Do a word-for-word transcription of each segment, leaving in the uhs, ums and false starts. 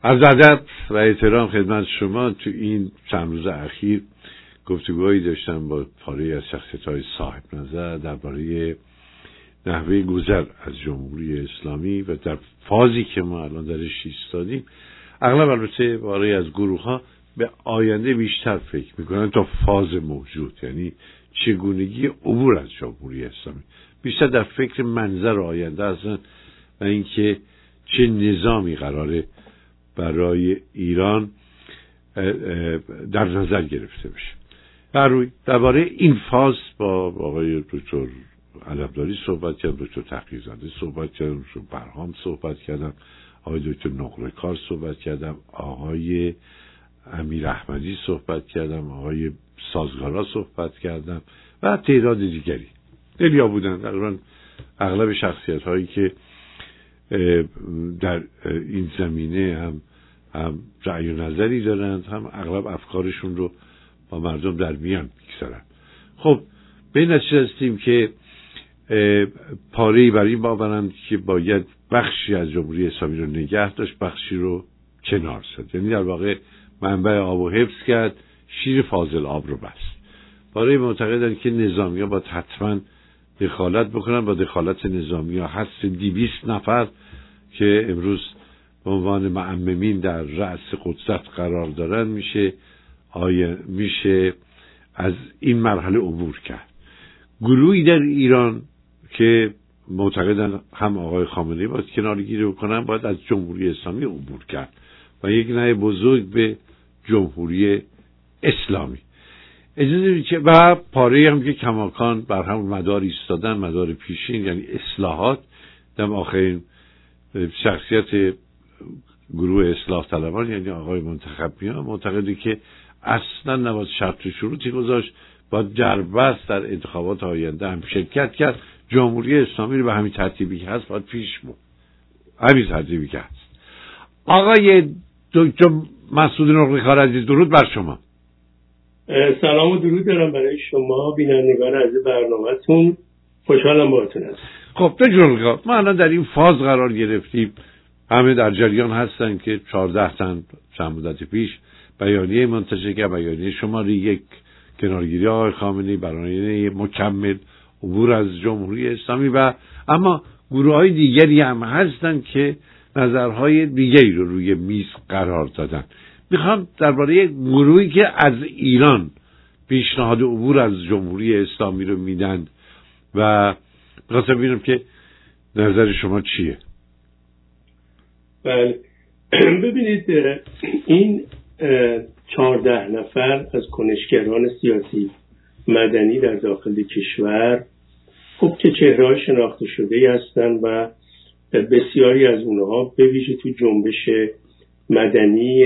از ادب و احترام خدمت شما. تو این چند روز اخیر گفتگوهایی داشتم با پاره از شخصیت‌های صاحب نظر درباره نحوه گذر از جمهوری اسلامی و در فازی که ما الان درش ایستادیم. اغلب البته پاره از گروه‌ها به آینده بیشتر فکر میکنن تا فاز موجود، یعنی چگونگی عبور از جمهوری اسلامی. بیشتر در فکر منظر آینده هستن و اینکه چه نظامی قراره برای ایران در نظر گرفته بشه. در روی درباره این فاز با آقای دکتر علمداری صحبت کردم، دکتر تقی‌زاده صحبت کردم، دکتر برهام صحبت کردم، آقای دکتر نقره‌کار صحبت کردم، آقای امیر احمدی صحبت کردم، آقای سازگارا صحبت کردم و تعداد دیگری. خیلی‌ها بودن، تقریبا اغلب شخصیت هایی که در این زمینه هم هم رأی و نظری دارند، هم اغلب افکارشون رو با مردم در میان میگذارن. خب به این نتیجه رسیدیم که پاره‌ای بر این باورند که باید بخشی از جمهوری اسلامی رو نگه داشت، بخشی رو کنار زد، یعنی در واقع منبع آب و حفظ کرد، شیر فاضل آب رو بست. پاره معتقدند که نظامی‌ها باید حتما دخالت بکنن. با دخالت نظامی‌ها هست دویست نفر که امروز به عنوان معممین در رأس قدرت قرار دارن، میشه آیا میشه از این مرحله عبور کرد. گروهی در ایران که معتقدن هم آقای خامنه‌ای باید کنارگیری بکنن، باید از جمهوری اسلامی عبور کرد و یک نهی بزرگ به جمهوری اسلامی اجازه که و پاره هم که کماکان بر هم مدار ایستادن، مدار پیشین، یعنی اصلاحات. در آخرین شخصیت گروه اصلاح طلبان یعنی آقای منتخب میان معتقدی که اصلا نباید شرط شروطی گذاشت، باید دربست در انتخابات آینده هم شرکت کرد. جمهوری اسلامی رو به همین ترتیبی که هست باید پیش برد، همین ترتیبی که هست. آقای دکتر مسعود نقره‌کار عزیز، درود بر شما. سلام و درود دارم برای شما بینندگان عزیز برنامه‌تون. خوشحالم باهاتون هستم. خب دکتر، ما الان در این فاز قرار گرفتیم، همه در جریان هستن که چهارده تن چند مدت پیش بیانیه منتشر کرد، بیانیه شماره یک، کنارگیری آقای خامنه‌ای، بیانیه مکمل عبور از جمهوری اسلامی. و اما گروه‌های دیگری هم هستن که نظرهای دیگری رو روی میز قرار دادن. میخوام درباره گروهی که از ایران پیشنهاد عبور از جمهوری اسلامی رو میدن و میخواستم ببینم که نظر شما چیه. بله ببینید، این چهارده نفر از کنشگران سیاسی مدنی در داخل کشور خب که چهره‌های شناخته شده‌ای هستند و بسیاری از اونها به ویژه تو جنبش مدنی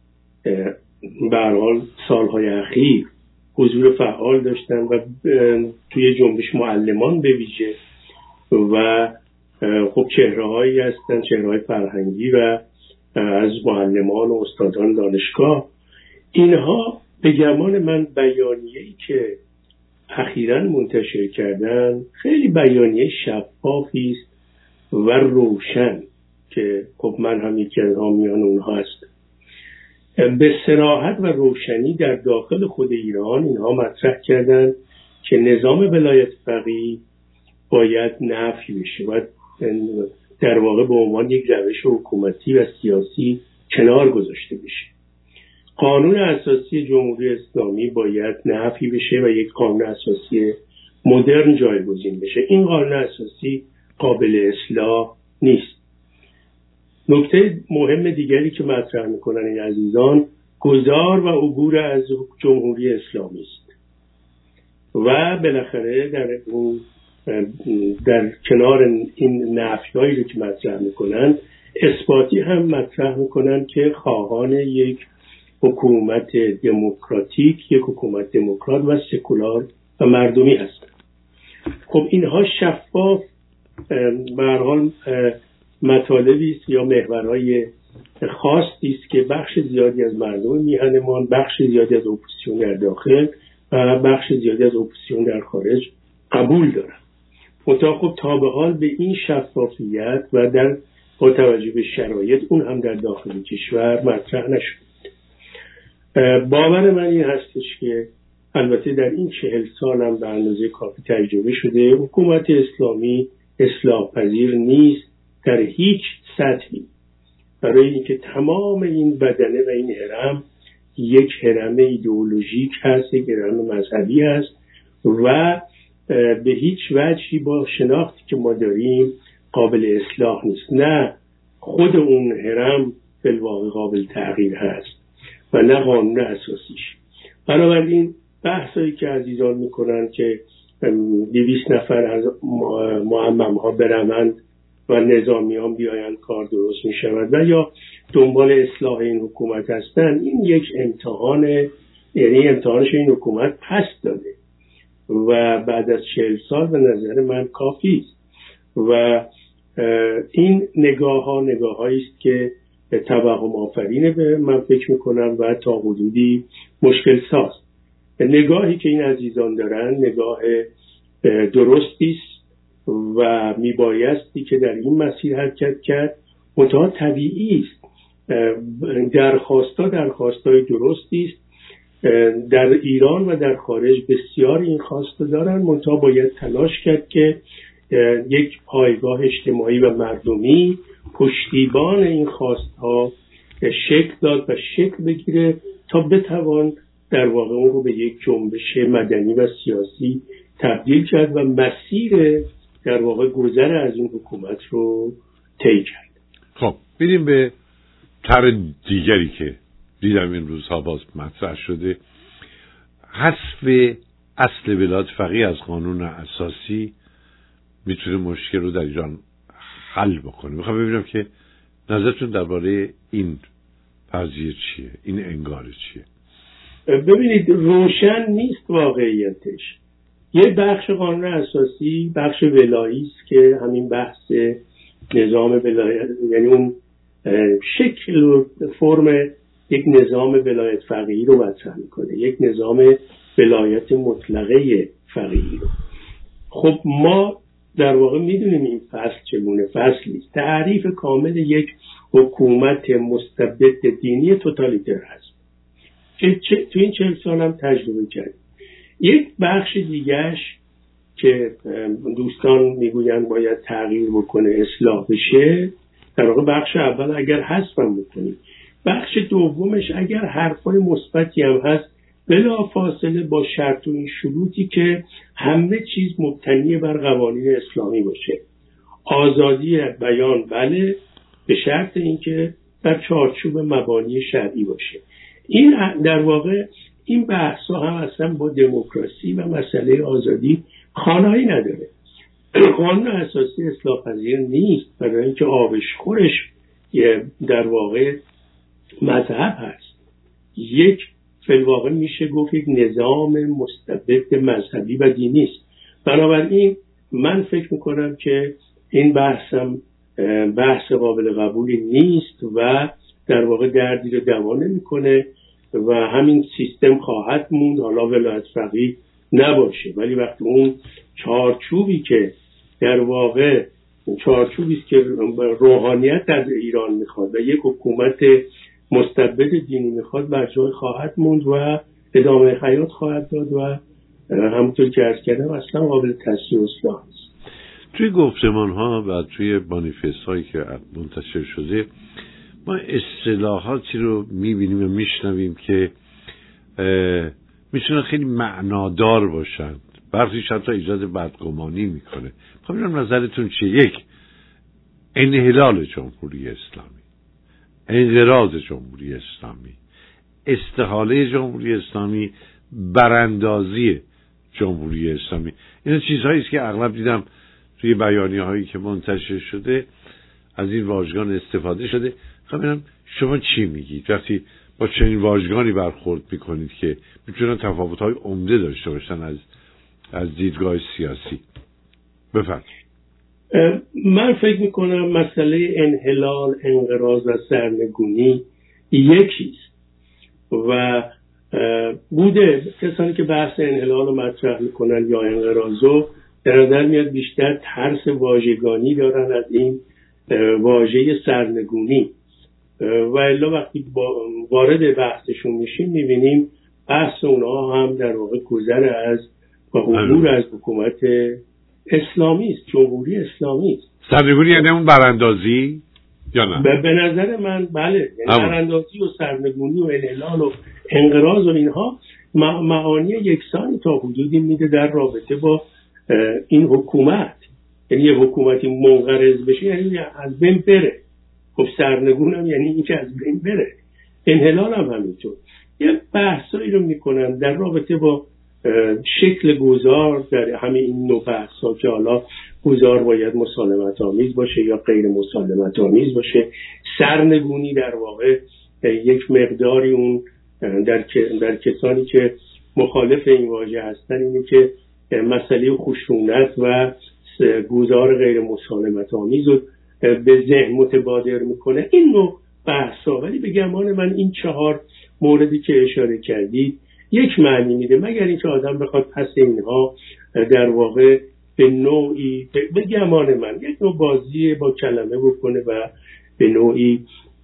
به هر حال سالهای اخیر حضور فعال داشتن و توی جنبش معلمان به ویژه و خب چهره‌هایی هستن، چهره‌های فرهنگی و از معلمان و استادان دانشگاه. اینها به گمان من بیانیه‌ای که اخیراً منتشر کردن خیلی بیانیه شفافی است و روشن که خب من هم یکی از حامیان اونها هستم. به صراحت و روشنی در داخل خود ایران اینها مطرح کردن که نظام ولایت فقیه باید نفی بشه، باید در واقع به عنوان یک روش حکومتی و سیاسی کنار گذاشته بشه. قانون اساسی جمهوری اسلامی باید نفی بشه و یک قانون اساسی مدرن جایگزین بشه. این قانون اساسی قابل اصلاح نیست. نکته مهم دیگری که مطرح میکنن این عزیزان گذار و عبور از جمهوری اسلامی است و بالاخره در اون در کنار این نفی‌هایی رو که مطرح میکنن اثباتی هم مطرح میکنن که خواهان یک حکومت دموکراتیک، یک حکومت دموکرات و سکولار و مردمی هستند. خب اینها شفاف به هر حال مطالبی است یا محورهای خاصی است که بخش زیادی از مردم میهنمان، بخش زیادی از اپوزیسیون در داخل و بخش زیادی از اپوزیسیون در خارج قبول دارن. منتها خب تا به حال به این شفافیت و در با توجه به شرایط اون هم در داخل کشور مطرح نشد. باور من این هستش که البته در این چهل سال هم به اندازه کافی تجربه شده حکومت اسلامی اصلاح پذیر نیست در هیچ سطحی، برای اینکه تمام این بدنه و این هرم یک هرم ایدئولوژیک هست، یک هرم مذهبی هست و به هیچ وجهی با شناختی که ما داریم قابل اصلاح نیست. نه خود اون هرم بالواقع قابل تغییر هست و نه قانون اساسیش. بنابراین بحثایی که عزیزان میکنن که دویست نفر از معمم ها برمند و نظامیان بیاین کار درست میشود و یا دنبال اصلاح این حکومت هستن، این یک امتحان، یعنی امتحانش این حکومت پس داده و بعد از چهل سال به نظر من کافی است و این نگاه ها نگاه هایی است که توهم آفرینه به من فکر میکنم و تا حدودی مشکل ساز. نگاهی که این عزیزان دارن نگاه درستی است و میبایستی که در این مسیر حرکت کرد، منتها طبیعی است درخواستا درخواستای درستی است. در ایران و در خارج بسیار این خواسته دارن، منتها باید تلاش کرد که یک پایگاه اجتماعی و مردمی پشتیبان این خواستها شکل داد و شکل بگیره تا بتوان در واقع اون رو به یک جنبش مدنی و سیاسی تبدیل کرد و مسیر در واقع گذر از این حکومت رو طی کرد. خب بریم به طرح دیگری که دیدم این روزها باز مطرح شده، حذف اصل ولایت فقیه از قانون اساسی میتونه مشکل رو در ایران حل بکنه. میخوام ببینم که نظرتون درباره این فرضیه چیه، این انگار چیه؟ ببینید روشن نیست واقعیتش. یه بخش قانون اساسی بخش ولایی است که همین بحث نظام ولایت، یعنی اون شکل و فرم یک نظام ولایت فقیهی رو مطرح میکنه، یک نظام ولایت مطلقه فقیهی رو. خب ما در واقع میدونیم این فصل چگونه فصلی است. تعریف کامل یک حکومت مستبد دینی توتالیتر هست که تو این چهل سال هم تجربه کرد. یک بخش دیگرش که دوستان میگوین باید تغییر بکنه، اصلاح بشه، در واقع بخش اول اگر حذفم بکنیم، بخش دومش اگر حرفای مثبتی هم هست بلا فاصله با شرط و این شروطی که همه چیز مبتنی بر قوانین اسلامی باشه. آزادی بیان بله، به شرط اینکه در چارچوب مبانی شرعی باشه. این در واقع این بحثا هم اصلا با دموکراسی و مسئله آزادی خانه‌ای نداره. قانون اساسی اصلاح پذیر نیست، برای اینکه آبشخورش در واقع مذهب هست. یک فی‌الواقع میشه گفت یک نظام مستبد مذهبی و دینی است. بنابراین من فکر میکنم که این بحثم بحث قابل قبولی نیست و در واقع دردی رو دوا نمیکنه و همین سیستم خواهد موند، حالا ولایت فقیه نباشه، ولی وقتی اون چارچوبی که در واقع چارچوبی است که روحانیت از ایران میخواد و یک حکومت مستبد دینی میخواد بر جای خواهد موند و ادامه حیات خواهد داد و همونطور که عرض کردم اصلا قابل تصحیح اصلاح نیست. توی گفتمان ها و توی مانیفست هایی که منتشر شده ما اصطلاحاتی رو میبینیم و میشنویم که میتونن خیلی معنادار باشند، برخیش حتی ایجاد بدگمانی میکنه. خب اینم نظرتون چیه؟ یک، انحلال جمهوری اسلامی، انقراض جمهوری اسلامی، استحاله جمهوری اسلامی، براندازی جمهوری اسلامی، این چیزهایی است که اغلب دیدم توی بیانیه هایی که منتشر شده از این واژگان استفاده شده. خب ببینم شما چی میگید وقتی با چنین واژگانی برخورد میکنید که میتونن تفاوت‌های عمده داشته باشن از از دیدگاه سیاسی؟ بفرمایید. من فکر میکنم مسئله انحلال، انقراض و سرنگونی یکیست و بوده کسانی که بحث انحلال رو مطرح میکنن یا انقراض رو در نظر میاد بیشتر ترس واژگانی دارن از این واژه سرنگونی و الا وقتی وارد بحثشون میشیم میبینیم بحث اونها هم در واقع گذر از و عبور از حکومت اسلامی است، جمهوری اسلامی است. سرنگونی یعنی اون براندازی یا نه؟ به نظر من بله، یعنی براندازی و سرنگونی و انحلال و انقراض و اینها معانی یکسانی تا حدودی میده در رابطه با این حکومت. یعنی یه حکومتی منقرض بشه یعنی از بین بره. خب سرنگون هم یعنی این که از بین بره. انحلال هم همینطور. یه بحثایی رو میکنن در رابطه با شکل گذار در همه این نوع بحثا که حالا گذار باید مسالمت آمیز باشه یا غیر مسالمت آمیز باشه. سرنگونی در واقع یک مقداری اون در در کسانی که مخالف این واژه هستن اینه که مسئله خشونت و گذار غیر مسالمت آمیز رو به ذهن متبادر میکنه. این نوع بحثا، ولی به گمان من این چهار موردی که اشاره کردید یک معنی میده، مگر اینکه آدم بخواد پس اینها در واقع به نوعی به گمان من یک نوع بازی با کلمه بکنه و به نوعی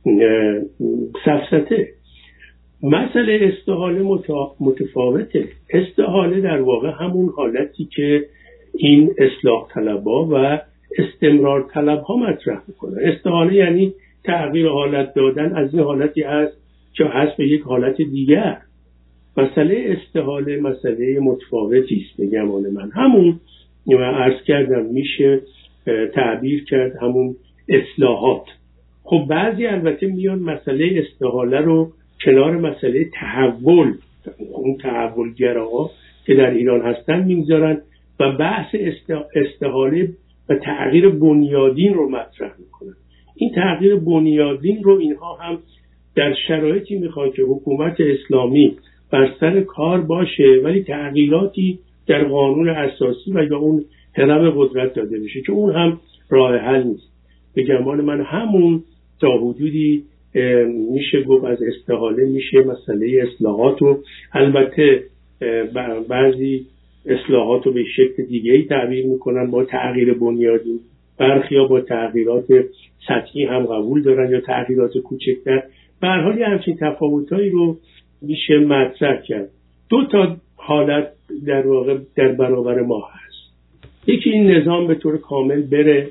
سفسطه. مسئله استحاله متفاوته. استحاله در واقع همون حالتی که این اصلاح طلبها و استمرار طلبها مطرح میکنن. استحاله یعنی تغییر حالت دادن از این حالتی هست که هست به یک حالت دیگر. مسئله استحاله مسئله متفاوتی است به گمان من. همون عرض کردم میشه تعبیر کرد همون اصلاحات. خب بعضی البته میان مسئله استحاله رو کنار مسئله تحول، اون تحولگراها که در ایران هستن میگذارن و بحث استحاله و تغییر بنیادین رو مطرح میکنن. این تغییر بنیادین رو اینها هم در شرایطی میخوان که حکومت اسلامی بر سر کار باشه ولی تغییراتی در قانون اساسی و یا اون حرم قدرت داده بشه که اون هم راه حل نیست. به گمان من همون تا حدودی میشه گفت از استحاله میشه مسئله اصلاحات رو، البته بعضی اصلاحات رو به شکل دیگه‌ای تعبیر میکنن با تغییر بنیادی، برخیا با تغییرات سطحی هم قبول دارن یا تغییرات کوچکتر. به هر حال همچین تفاوتایی رو میشه مطرح کرد. دو تا حالت در واقع در برابر ما هست. یکی این نظام به طور کامل بره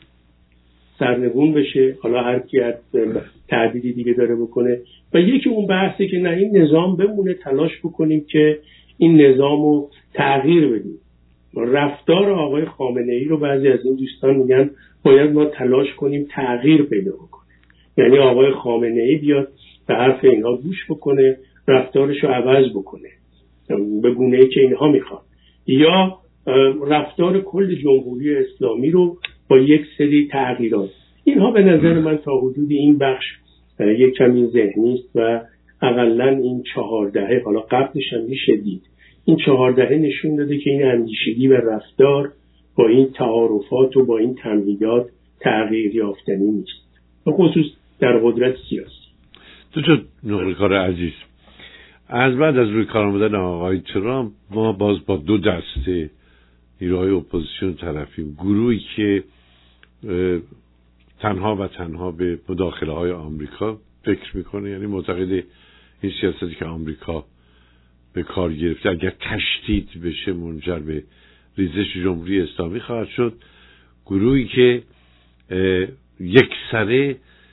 سرنگون بشه، حالا هر کی تعدیلی دیگه داره بکنه، و یکی اون بحثی که نه این نظام بمونه، تلاش بکنیم که این نظام رو تغییر بدیم. رفتار آقای خامنه ای رو بعضی از این دوستان میگن باید ما تلاش کنیم تغییر پیدا بکنه، یعنی آقای خامنه ای بیاد به حرف اینها گوش بکنه، رفتارش رو عوض بکنه به گونه‌ای که اینها میخوان، یا رفتار کل جمهوری اسلامی رو با یک سری تغییرات. اینها به نظر من تا حدود این بخش یک کمی ذهنی است و اقلا این چهار دهه، حالا قبلش هم میشه دید، این چهار دهه نشون داده که این اندیشگی و رفتار با این تعارفات و با این تمهیدات تغییر یافتنی نیست، به خصوص در قدرت سیاسی. تو چه نقلکار عزیز، از بعد از روی کار آمدن آقای ترامپ ما باز با دو دسته نیروهای اپوزیسیون طرفیم. گروهی که تنها و تنها به مداخله های آمریکا فکر میکنه، یعنی معتقد این سیاستی که آمریکا به کار گرفته اگر تشدید بشه منجر به ریزش جمهوری اسلامی خواهد شد. گروهی که یکسره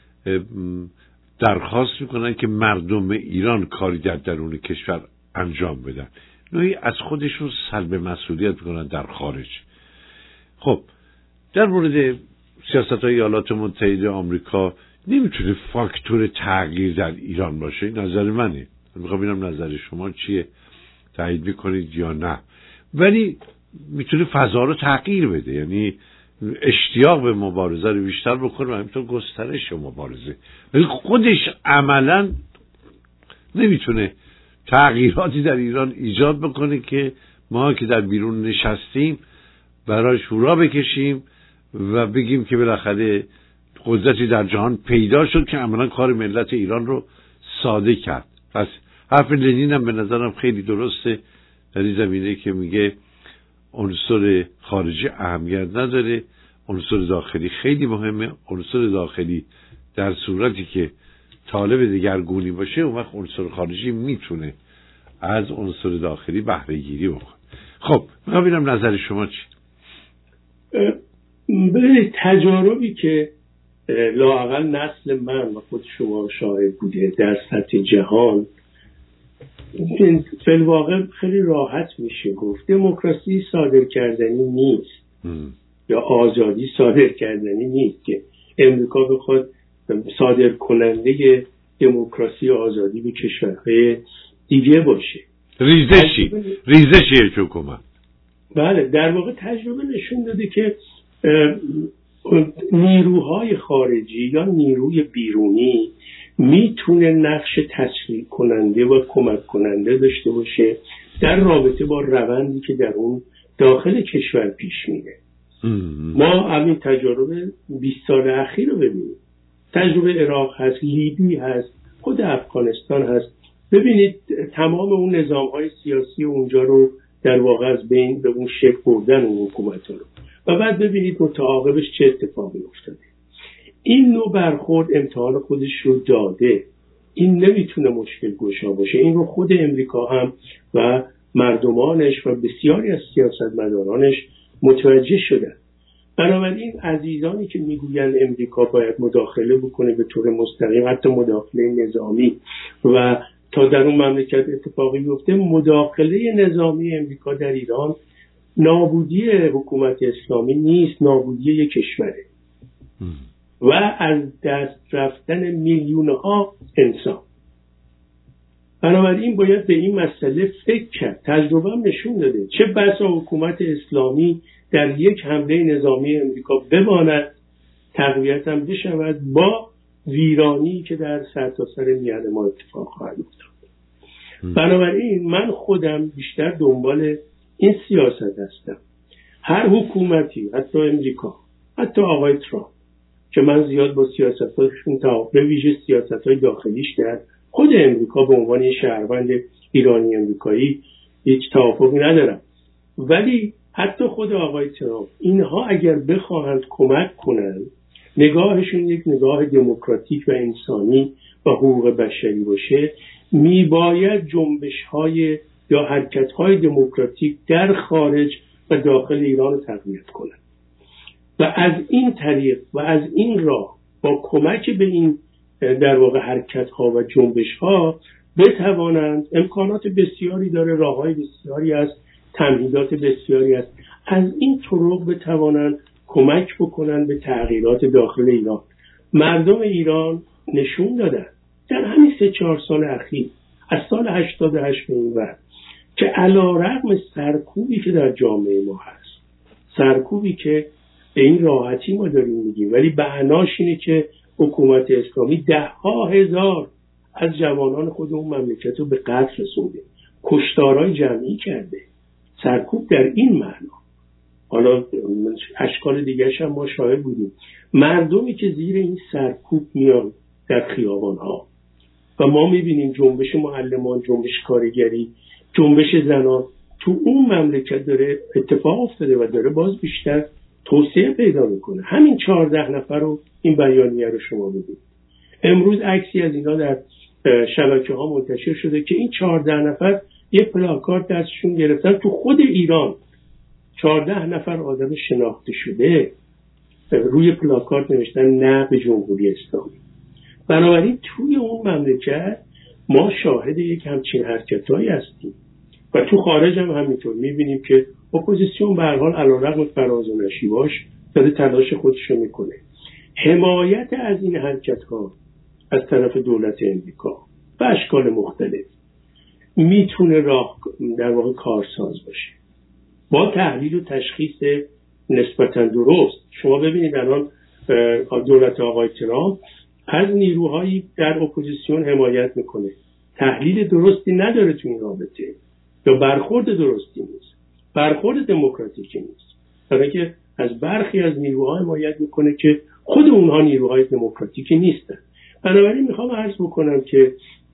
درخواست میکنن که مردم ایران کاری در درون کشور انجام بدن، نوعی از خودشون سلب مسئولیت میکنن در خارج. خب در مورد سیاست‌های ایالات متحده آمریکا نمیتونه فاکتور تغییر در ایران باشه، نظر منه، میخوام ببینم نظر شما چیه، تایید میکنید یا نه. ولی میتونه فضا رو تغییر بده، یعنی اشتیاق به مبارزه رو بیشتر بکنه و همینطور گسترش مبارزه، ولی خودش عملا نمیتونه تغییراتی در ایران ایجاد بکنه که ما که در بیرون نشستیم برای شورا بکشیم و بگیم که بالاخره قدرتی در جهان پیدا شد که عملا کار ملت ایران رو ساده کرد. پس حرف لنین هم به نظرم خیلی درسته در این زمینه که میگه عنصر خارجی اهمیت نداره، عنصر داخلی خیلی مهمه. عنصر داخلی در صورتی که طالب دگرگونی باشه، اون وقت عنصر خارجی میتونه از عنصر داخلی بهره گیری بکنه. خب من ببینم نظر شما چی؟ به تجاربی که لااقل نسل من و خود شما شاهد بوده در سطح جهان، فی الواقع خیلی راحت میشه گفت دموکراسی صادر کردنی نیست م. یا آزادی صادر کردنی نیست که امریکا بخواد صادر کننده دموکراسی و آزادی به کشورهای دیگه باشه. ریزشی ریزشی حکومت. بله، در واقع تجربه نشون داده که نیروهای خارجی یا نیروی بیرونی میتونه نقش تسریع کننده و کمک کننده داشته باشه در رابطه با روندی که در اون داخل کشور پیش میره. ما همین تجربه بیست سال اخیر رو ببینیم. تجربه عراق هست، لیبی هست، خود افغانستان هست. ببینید تمام اون نظام‌های سیاسی اونجا رو در واقع از بین به اون شکل بردن اون حکومت‌ها رو، و بعد ببینید متعاقبش چه اتفاقی افتاده. این نوع برخورد امتحان خودش رو داده. این نمیتونه مشکل گشا باشه. این رو خود امریکا هم و مردمانش و بسیاری از سیاستمدارانش متوجه شدن. بنابراین عزیزانی که میگویند امریکا باید مداخله بکنه به طور مستقیم، حتی مداخله نظامی، و تا در اون مملکت اتفاقی بیفته، مداخله نظامی امریکا در ایران نابودی حکومت اسلامی نیست، نابودی یک کشوره و از دست رفتن میلیون ها انسان. بنابراین باید به این مسئله فکر کرد. تجربه هم نشون داده چه بسا حکومت اسلامی در یک حمله نظامی امریکا بماند، تقویت هم بشود با ویرانی که در سرتاسر میانه ما اتفاق خواهد افتاد. بنابراین من خودم بیشتر دنبال این سیاست هستم. هر حکومتی، حتی امریکا، حتی آقای ترامپ که من زیاد با سیاستاشون تا به ویژه سیاست‌های داخلیش در خود امریکا به عنوان شهروند ایرانی امریکایی هیچ توافقی ندارم، ولی حتی خود آقای ترامپ، اینها اگر بخواهند کمک کنند، نگاهشون یک نگاه دموکراتیک و انسانی و حقوق بشری باشه، میباید جنبش‌های یا حرکت‌های دموکراتیک در خارج و داخل ایران رو تقویت کنند و از این طریق و از این راه با کمک به این در واقع حرکت‌ها و جنبش‌ها بتوانند، امکانات بسیاری داره، راه‌های بسیاری است، تمهیدات بسیاری است، از این طرق بتوانند کمک بکنند به تغییرات داخل ایران. مردم ایران نشون دادن در همین سه چهار سال اخیر، از سال هشتاد و هشت به این ور، که علی‌رغم سرکوبی که در جامعه ما هست، سرکوبی که به این راحتی ما داریم میگیم، ولی بعناش اینه که حکومت اسلامی ده ها هزار از جوانان خود اون مملکت رو به قتل رسونده، کشتارهای جمعی کرده. سرکوب در این معنا. حالا اشکال دیگرش هم ما شاهد بودیم. مردمی که زیر این سرکوب میان در خیابان ها و ما میبینیم جنبش معلمان، جنبش کارگری، جنبش زنان تو اون مملکت داره اتفاق افتاده و داره باز بیشتر توسعه پیدا میکنه. همین چهارده نفر رو، این بیانیه رو شما ببینید. امروز عکسی از اینا در شبکه ها منتشر شده که این چهارده نفر یه پلاکارد دستشون گرفتن، تو خود ایران چهارده نفر آدم شناخته شده روی پلاکارد نوشتن نه به جمهوری اسلامی. بنابراین توی اون مملکت ما شاهد یک همچین حرکتایی هستیم و تو خارج هم همینطور میبینیم که اپوزیسیون به هر حال علیرغم فراز و نشیباش داره تلاش خودش رو میکنه. حمایت از این حرکت‌ها از طرف دولت امریکا به اشکال مختلف میتونه راه در واقع کارساز باشه با تحلیل و تشخیص نسبتاً درست. شما ببینید الان دولت آقای ترامپ از نیروهایی در اپوزیسیون حمایت میکنه، تحلیل درستی نداره تو این رابطه یا برخورد درستی نیست، برخورد دموکراتیکی نیست، برای که از برخی از نیروها حمایت میکنه که خود اونها نیروهای دموکراتیکی نیستن. بنابراین میخوام عرض بکنم که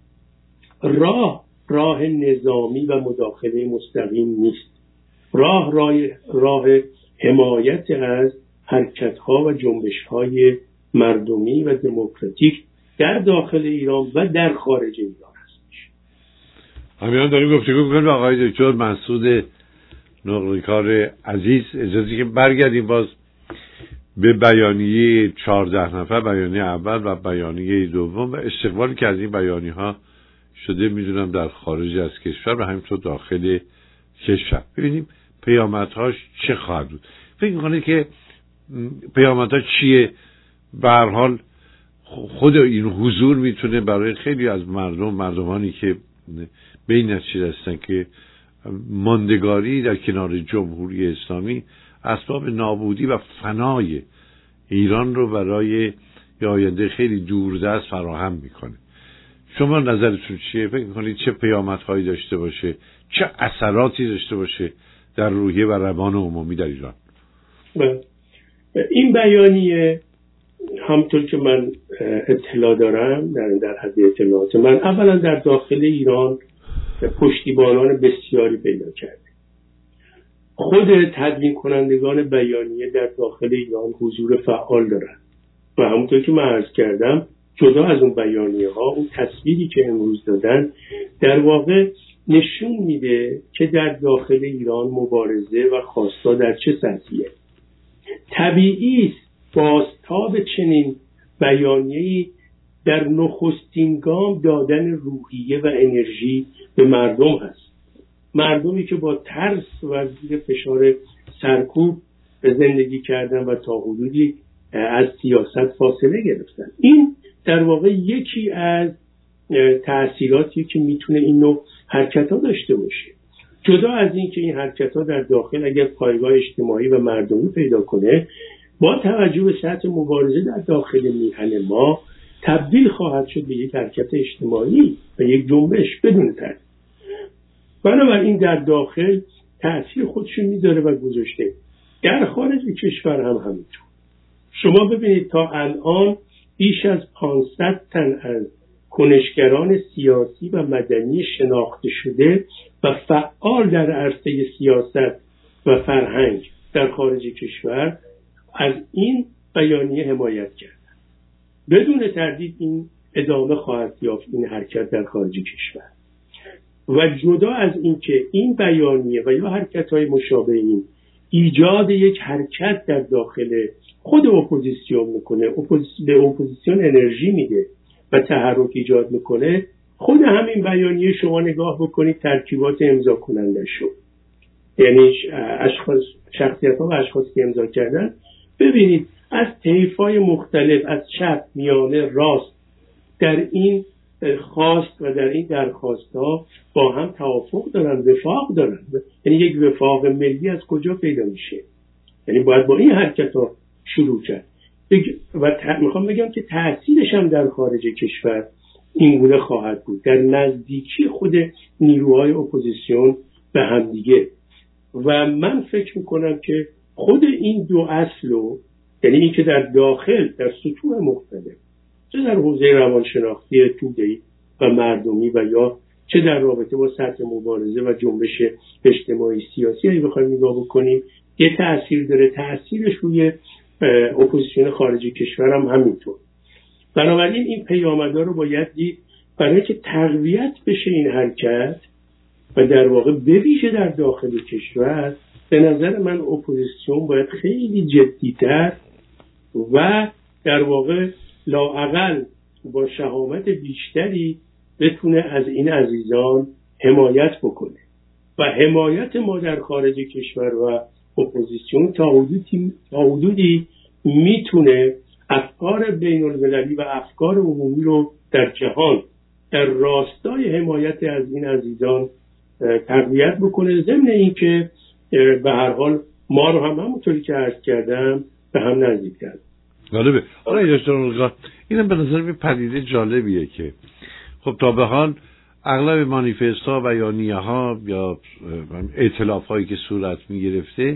راه راه نظامی و مداخله مستقیم نیست، راه راه راه حمایت از حرکت‌ها و جنبش‌های مردمی و دموکراتیک در داخل ایران و در خارج ایران هستش. همین داریم گفتگو می‌کنیم با آقای دکتر مسعود نقلکار عزیز. اجازه که برگردیم باز به بیانیه چهارده نفر، بیانیه اول و بیانیه دوم و استقبالی که از این بیانیه‌ها شده میدونم در خارج از کشور و همینطور داخل کشور. ببینیم پیامدهاش چه خواهد بود. فکر می‌کنید که پیامدها چیه؟ به هر حال خود این حضور میتونه برای خیلی از مردم مردمانی که به این نتیجه رسیدن که ماندگاری در کنار جمهوری اسلامی اسباب نابودی و فنای ایران رو برای آینده خیلی دوردست فراهم میکنه. شما نظرتون چیه؟ فکر میکنید چه پیامدهایی داشته باشه، چه اثراتی داشته باشه در روحیه و روان عمومی در ایران؟ این بیانیه همطور که من اطلاع دارم در در حد اطلاعات من اولا در داخل ایران پشتیبانان بسیاری پیدا کرده. خود تدوین کنندگان بیانیه در داخل ایران حضور فعال دارند و همونطور که من عرض کردم جدا از اون بیانیه ها اون تصویری که امروز دادن در واقع نشون میده که در داخل ایران مبارزه و خواستا در چه سطحیه. طبیعی است بازتاب چنین بیانیه‌ای در نخستین گام دادن روحیه و انرژی به مردم هست. مردمی که با ترس و زیر فشار سرکوب زندگی کردن و تا حدودی از سیاست فاصله گرفتن. این در واقع یکی از تأثیراتی که میتونه این نوع حرکت‌ها داشته باشه. جدا از این که این حرکت‌ها در داخل اگر پایگاه اجتماعی و مردمی پیدا کنه، با توجه به سطح مبارزه در داخل میهن ما تبدیل خواهد شد به یک حرکت اجتماعی و یک جنبش بدون تردید. بنابراین در داخل تأثیر خودشون میذاره و گذاشته. در خارج کشور هم همینطور. شما ببینید تا الان بیش از پانصد تن از کنشگران سیاسی و مدنی شناخته شده و فعال در عرصه سیاست و فرهنگ در خارج کشور از این بیانیه حمایت کردن. بدون تردید این ادامه خواهد یافت این حرکت در خارج کشور. و جدا از این که این بیانیه و یا حرکت‌های مشابه این ایجاد یک حرکت در داخل خود اپوزیسیون میکنه، اپوزیسیون به اپوزیسیون انرژی میده و تحرک ایجاد میکنه. خود همین بیانیه شما نگاه بکنید ترکیبات امضا کننده شو، یعنی اشخاص شخصیت‌ها و اشخاصی که امضا کردن، ببینید از طیف‌های مختلف از چپ میانه راست در این خواست و در این درخواست‌ها با هم توافق دارن، وفاق دارن. یعنی یک وفاق ملی از کجا پیدا میشه؟ یعنی باید با این حرکت‌ها شروع کرد. و ت... میخوام بگم که تأثیرش هم در خارج کشور این گونه خواهد بود، در نزدیکی خود نیروهای اپوزیسیون به هم دیگه. و من فکر میکنم که خود این دو اصلو، یعنی این که در داخل در سطوح مختلف، چه در حوزه روانشناختی توده‌ای و مردمی و یا چه در رابطه با سطح مبارزه و جنبش اجتماعی سیاسی اگه بخوایم نگاه بکنیم، یه تأثیر داره. تأثیرش روی اپوزیسیون خارجی کشور هم همینطور. بنابراین این پیامدها رو باید دید برای که تقویت بشه این حرکت و در واقع بویژه در داخل کشور. به نظر من اپوزیسیون باید خیلی جدی‌تر و در واقع لااقل با شهامت بیشتری بتونه از این عزیزان حمایت بکنه. و حمایت ما در خارج کشور و اپوزیسیون تا حدودی, تا حدودی میتونه افکار بین المللی و افکار عمومی رو در جهان در راستای حمایت از این عزیزان تقویت بکنه، ضمن این که به هر حال ما رو هم همونطوری که عرض کردم به هم نزدیک کرد. جالبه. آره دکتر، اینم به نظر می پدیده جالبیه که خب تا به حال اغلب مانیفست ها، بیانیه ها یا ائتلاف هایی که صورت می گرفته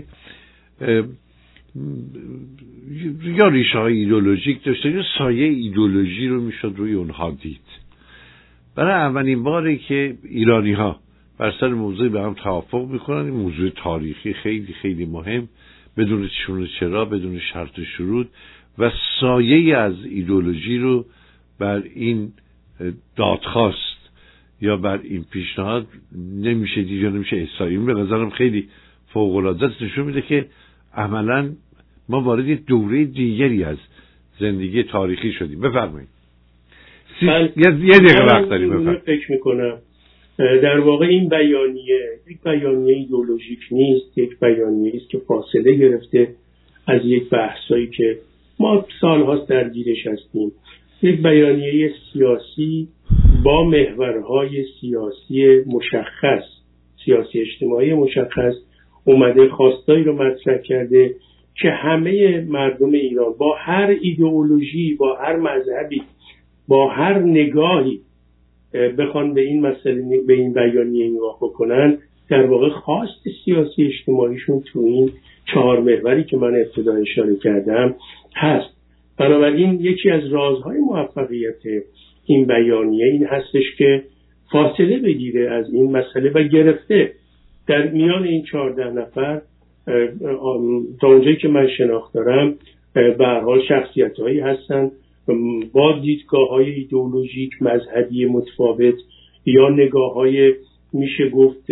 یا ریشه های ایدئولوژیک داشته یا سایه ایدئولوژی رو میشد روی اونها دید. برای اولین باره که ایرانی ها بر سر موضوع به هم توافق میکنن، این موضوع تاریخی خیلی خیلی مهم، بدون چون و چرا، بدون شرط و شروط و سایه از ایدئولوژی رو بر این دادخواست یا بر این پیشنهاد نمیشه دید یا نمیشه احسایی. این به نظرم خیلی فوق‌العاده است، نشون میده که عملاً ما وارد یک دوره دیگری از زندگی تاریخی شدیم. بفرمایید. سی... من... یه دقیقه وقت داریم. بفرمایید. فکر میکنم در واقع این بیانیه یک بیانیه ایدئولوژیک نیست، یک بیانیه است که فاصله گرفته از یک بحثایی که ما سالهاست درگیرش هستیم. یک بیانیه سیاسی با محورهای سیاسی مشخص، سیاسی اجتماعی مشخص، اومده خواستایی رو مطرح کرده که همه مردم ایران با هر ایدئولوژی، با هر مذهبی، با هر نگاهی بخوان به این مسئله، به این بیانیه نگاه بکنن، در واقع خواست سیاسی اجتماعیشون تو این چهار محوری که من ابتدا اشاره کردم هست. بنابراین یکی از رازهای موفقیت این بیانیه این هستش که فاصله بگیره از این مسئله و گرفته در میان این چهارده نفر تا اونجایی که من شناخت دارم به هر حال شخصیت‌هایی هستن با دیدگاه‌های ایدئولوژیک مذهبی متفاوت یا نگاه‌های میشه گفت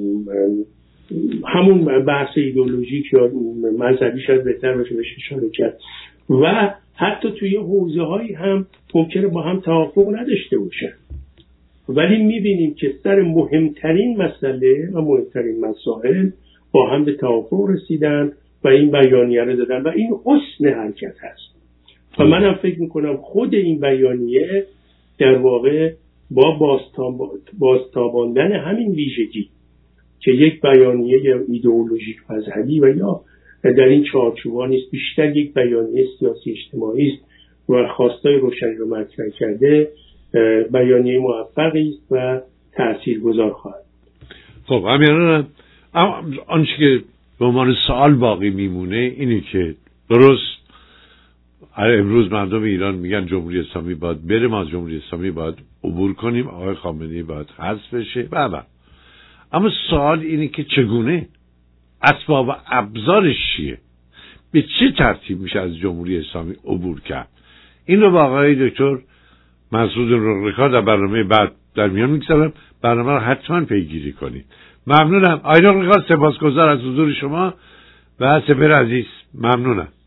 همون بحث ایدئولوژیک یا مذهبی شاید بهتر باشه بهش اشاره کرد و حتی توی حوزه‌هایی هم ممکنه با هم توافق نداشته باشن، ولی می‌بینیم که سر مهمترین مسئله و مهمترین مسائل با هم به توافق رسیدن و این بیانیه رو دادن و این حسن حرکت هست. و منم فکر میکنم خود این بیانیه در واقع با بازتاباندن همین ویژگی که یک بیانیه ایدئولوژیک مذهبی و یا در این چارچوبا نیست، بیشتر یک بیانیه سیاسی اجتماعی است و خواستای روشنی رو مطرح کرده، بیانیه موفقی است و تاثیرگذار خواهد. خب همین آنچه که به عنوان سوال باقی میمونه اینه که درست امروز مردم ایران میگن جمهوری اسلامی باید بره، ما از جمهوری اسلامی باید عبور کنیم، آقای خامنه‌ای باید حذف بشه، بله. اما سوال اینه که چگونه، اسباب و ابزارش چیه، به چه ترتیب میشه از جمهوری اسلامی عبور کرد؟ این رو با آقای دکتر مسعود رغرکا در برنامه بعد در میان میگذارم، برنامه رو حتما پیگیری کنید. ممنونم آقای رغرکا، سپاسگزار از حضور شما و سپر عزیز، ممنونم.